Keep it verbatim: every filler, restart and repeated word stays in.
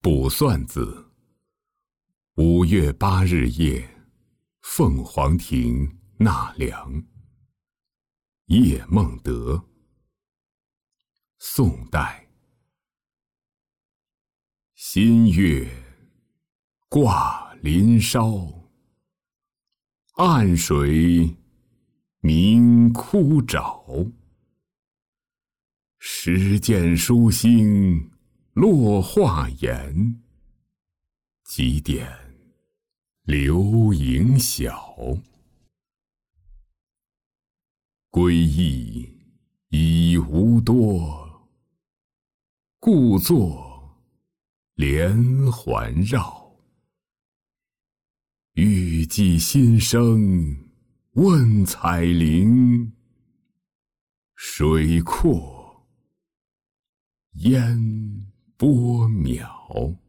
卜算子。五月八日夜，凤凰亭纳凉。叶梦得。宋代。新月挂林梢，暗水明枯沼。时见疏星落华檐，几点流萤晓。归意已无多，故作连环绕。欲寄心声问彩铃，水阔烟波渺。